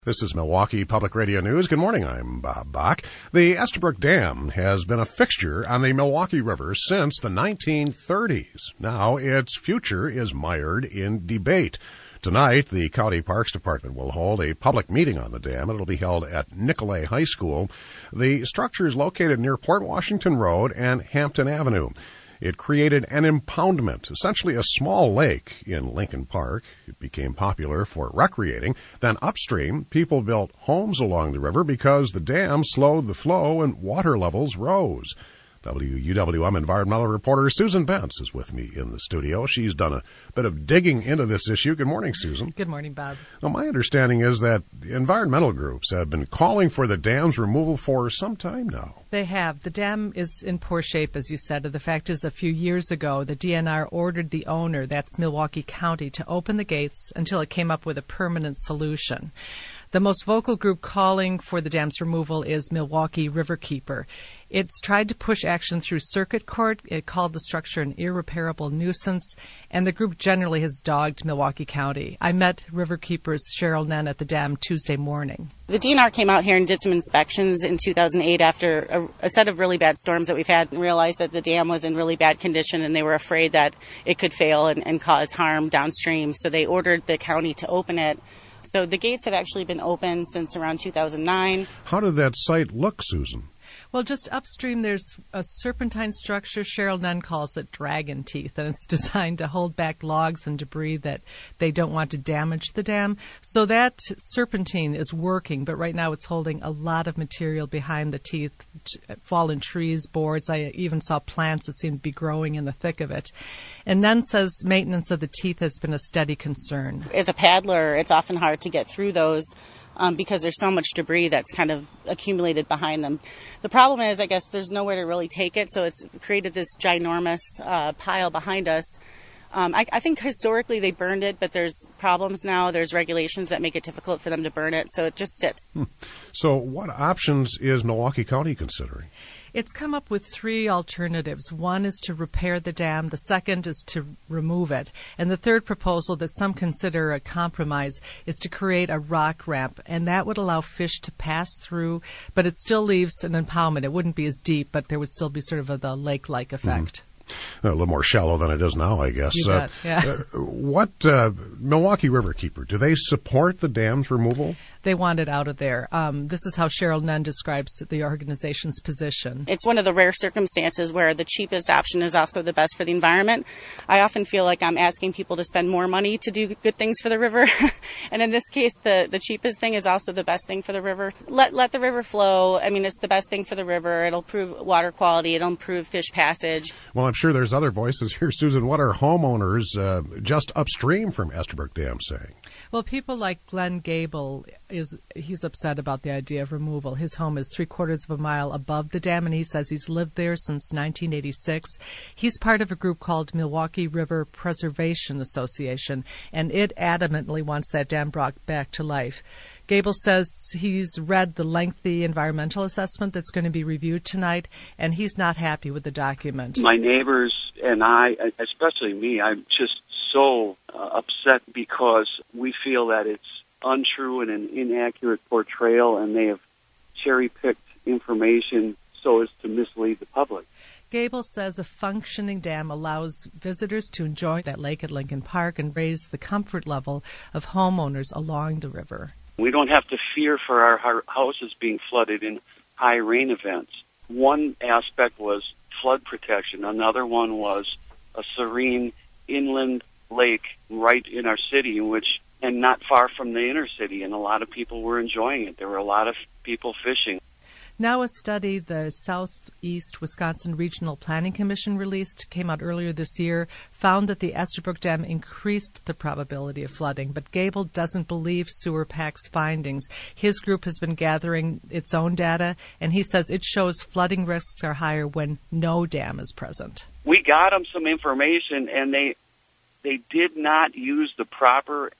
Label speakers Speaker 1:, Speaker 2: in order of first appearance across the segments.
Speaker 1: This is Milwaukee Public Radio News. Good morning, I'm Bob Bach. The Estabrook Dam has been a fixture on the Milwaukee River since the 1930s. Now its future is mired in debate. Tonight, the County Parks Department will hold a public meeting on the dam. It'll be held at Nicolay High School. The structure is located near Port Washington Road and Hampton Avenue. It created an impoundment, essentially a small lake in Lincoln Park. It became popular for recreating. Then upstream, people built homes along the river because the dam slowed the flow and water levels rose. WUWM environmental reporter Susan Bentz is with me in the studio. She's done a bit of digging into this issue. Good morning, Susan.
Speaker 2: Good morning, Bob.
Speaker 1: Now, my understanding is that environmental groups have been calling for the dam's removal for some time now.
Speaker 2: They have. The dam is in poor shape, as you said. The fact is, a few years ago, the DNR ordered the owner, that's Milwaukee County, to open the gates until it came up with a permanent solution. The most vocal group calling for the dam's removal is Milwaukee Riverkeeper. It's tried to push action through circuit court. It called the structure an irreparable nuisance, and the group generally has dogged Milwaukee County. I met Riverkeeper's Cheryl Nen at the dam Tuesday morning.
Speaker 3: The DNR came out here and did some inspections in 2008 after a set of really bad storms that we've had, and realized that the dam was in really bad condition, and they were afraid that it could fail and cause harm downstream. So they ordered the county to open it. So the gates have actually been open since around 2009.
Speaker 1: How did that site look, Susan?
Speaker 2: Well, just upstream, there's a serpentine structure. Cheryl Nunn calls it dragon teeth, and it's designed to hold back logs and debris that they don't want to damage the dam. So that serpentine is working, but right now it's holding a lot of material behind the teeth, fallen trees, boards. I even saw plants that seem to be growing in the thick of it. And Nunn says maintenance of the teeth has been a steady concern.
Speaker 3: As a paddler, it's often hard to get through those. Because there's so much debris that's kind of accumulated behind them. The problem is, I guess, there's nowhere to really take it, so it's created this ginormous pile behind us. I think historically they burned it, but there's problems now. There's regulations that make it difficult for them to burn it, so it just sits.
Speaker 1: So what options is Milwaukee County considering?
Speaker 2: It's come up with three alternatives. One is to repair the dam. The second is to remove it. And the third proposal that some consider a compromise is to create a rock ramp, and that would allow fish to pass through, but it still leaves an impoundment. It wouldn't be as deep, but there would still be sort of the lake-like effect.
Speaker 1: A little more shallow than it is now, I guess.
Speaker 2: You bet, yeah.
Speaker 1: Milwaukee Riverkeeper, do they support the dam's removal?
Speaker 2: They want it out of there. This is how Cheryl Nunn describes the organization's position.
Speaker 3: It's one of the rare circumstances where the cheapest option is also the best for the environment. I often feel like I'm asking people to spend more money to do good things for the river. And in this case, the cheapest thing is also the best thing for the river. Let the river flow. I mean, it's the best thing for the river. It'll improve water quality. It'll improve fish passage.
Speaker 1: Well, I'm sure there's other voices here, Susan. What are homeowners just upstream from Estabrook Dam saying?
Speaker 2: Well, people like Glenn Gable, he's upset about the idea of removal. His home is 3/4 of a mile above the dam, and he says he's lived there since 1986. He's part of a group called Milwaukee River Preservation Association, and it adamantly wants that dam brought back to life. Gable says he's read the lengthy environmental assessment that's going to be reviewed tonight, and he's not happy with the document.
Speaker 4: My neighbors and I, especially me, I'm just so upset because we feel that it's untrue and an inaccurate portrayal, and they have cherry-picked information so as to mislead the public.
Speaker 2: Gable says a functioning dam allows visitors to enjoy that lake at Lincoln Park and raise the comfort level of homeowners along the river.
Speaker 4: We don't have to fear for our houses being flooded in high rain events. One aspect was flood protection. Another one was a serene inland lake right in our city, and not far from the inner city, and a lot of people were enjoying it. There were a lot of people fishing.
Speaker 2: Now a study the Southeast Wisconsin Regional Planning Commission released, came out earlier this year, found that the Estabrook Dam increased the probability of flooding, but Gable doesn't believe Sewer PAC's findings. His group has been gathering its own data, and he says it shows flooding risks are higher when no dam is present.
Speaker 4: We got them some information, and they did not use the proper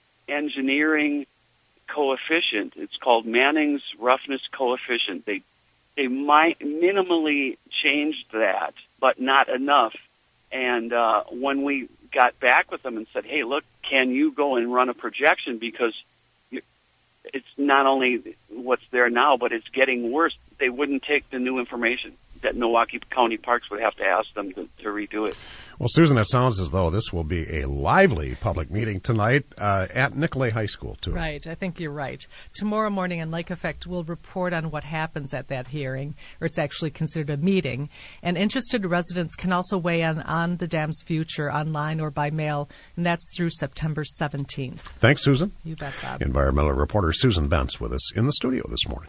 Speaker 4: engineering coefficient. It's called Manning's roughness coefficient. They might minimally changed that, but not enough. And when we got back with them and said, hey, look, can you go and run a projection because it's not only what's there now, but it's getting worse. They wouldn't take the new information that Milwaukee County Parks would have to ask them to redo it.
Speaker 1: Well, Susan, it sounds as though this will be a lively public meeting tonight at Nicolet High School, too.
Speaker 2: Right. I think you're right. Tomorrow morning on Lake Effect, we'll report on what happens at that hearing, or it's actually considered a meeting. And interested residents can also weigh in on the dam's future online or by mail, and that's through September 17th.
Speaker 1: Thanks, Susan.
Speaker 2: You bet, Bob.
Speaker 1: Environmental reporter Susan Bentz with us in the studio this morning.